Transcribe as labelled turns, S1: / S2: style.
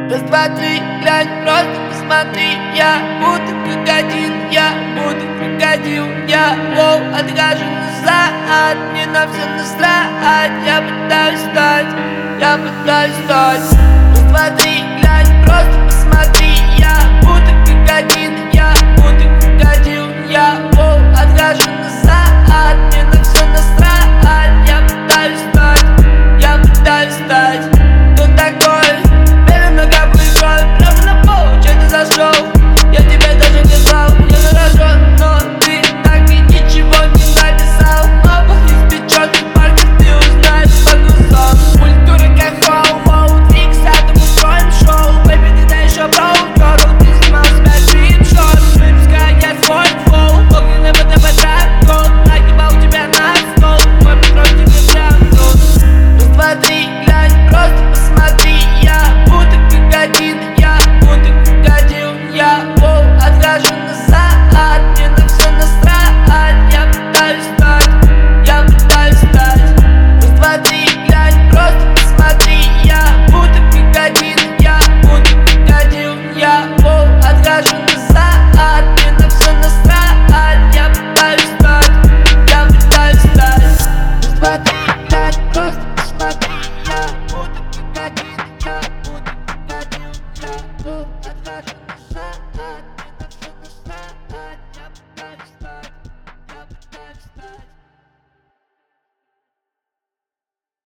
S1: Раз, два, три, глянь, просто посмотри. Я буду как один, я буду крокодил. Я отхожу назад, мне на все насрать. Я пытаюсь стать, я пытаюсь стать. Раз, два, три, глянь, просто посмотри. Я буду как один, я буду крокодил. Я отхожу назад, мне на все насрать. Я пытаюсь стать, я пытаюсь стать. Кто такой? Бери много прикол, прямо на пол, че ты зашел? Я тебе даже не знал, я заражен, но ты так и ничего не написал. Оба из печёнки парки ты узнаешь по глазам. Культура как вау-вау, трикс, а ты устроим шоу. Бэйби, ты да еще броу, ты снимал себя джип-шот. Выпускай я свой флоу, огненный БТБ трак-код. Нагибал тебя на стол, мой патрон тебе прям тут. Раз, два, три, глянь, просто посмотри. Я буду как один, я буду крокодил. Я отхожу назад, мне на все насрать. Я пытаюсь стать, я пытаюсь стать. Раз, два, три, глянь, просто посмотри. Я буду как один, я буду крокодил. Я отхожу назад, мне на все насрать. Я пытаюсь стать, я пытаюсь стать. Раз, два, три, глянь, просто посмотри. Я буду как один, я буду крокодил. Я